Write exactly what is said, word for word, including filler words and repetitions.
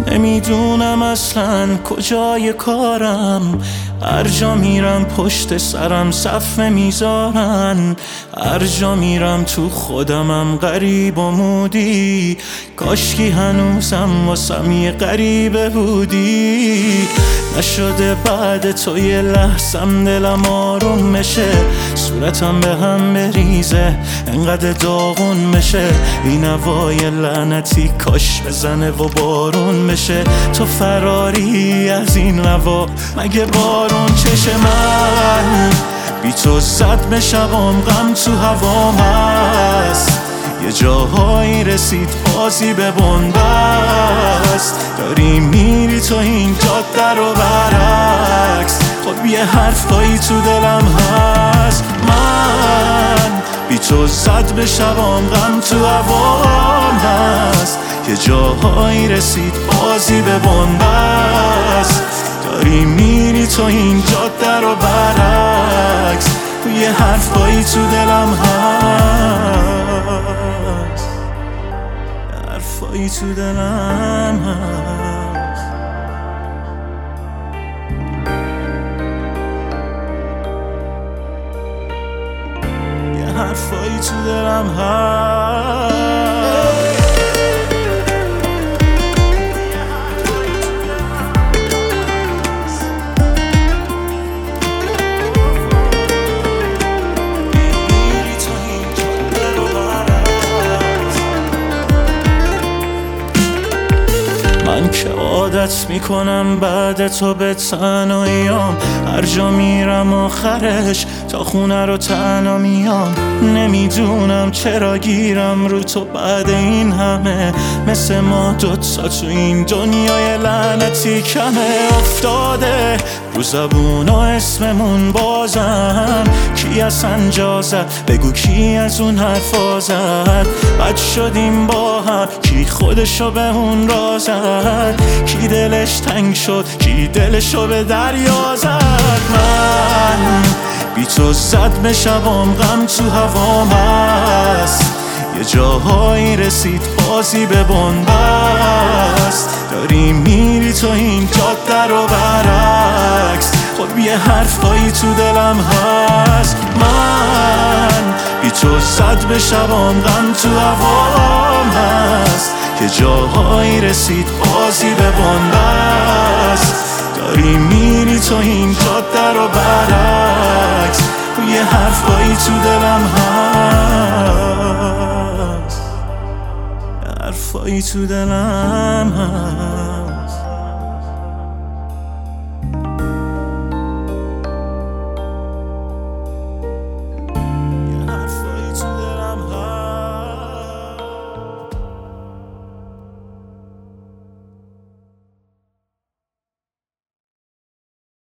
نمیدونم اصلا کجای کارم، هر جا میرم پشت سرم صفمه میذارن، هر جا میرم تو خودمم غریب و مودی، کاشکی هنوزم واسم یه غریبه بودی. نشده بعد تو یه لحظم دلم آروم بشه، صورتم به هم بریزه انقدر داغون بشه، این هوای لعنتی کاش بزنه و بارون بشه. تو فراری از این هوا مگه بارون چشه؟ من بی تو زد به شبام غم تو هوام هست، یه جاهایی رسید بازی به بنبست، داری میری تو این جاده رو برعکس، خب یه حرفایی تو دلم هست. من بی تو زد به شبام غم تو هوام هست، یه جاهایی رسید بازی به بنبست، داری میری تو این جاده رو برعکس، یه حرفایی تو دلم هست، حرفایی تو دلم هست، یه حرفایی تو دلم هست. من که عادت میکنم بعد تو به تنهاییام، هر جا میرم آخرش تا خونه رو تنها میام، نمیدونم چرا گیرم رو تو بعد این همه، مثل ما دوتا تو این دنیای لعنتی کمه. افتاده رو زبونا اسممون بازم، کی اصلا جا زد بگو کی از اون حرفا زد، بد شدیم با هم کی خودشو به اون را زد، کی دلش تنگ شد کی دلشو به دریا زد. من بی تو زد به شبام غم تو هوام هست، یه جاهایی رسید بازی به بنبست، داری میری تو این جاده رو برعکس، خب یه حرفایی تو دلم هست. من بی تو زد به شبام غم تو هوام هست، یه جاهایی رسید بازی به بنبست، داری میری تو این جاده رو برعکس، یه حرفایی تو دلم هست، حرفایی تو دلم هست.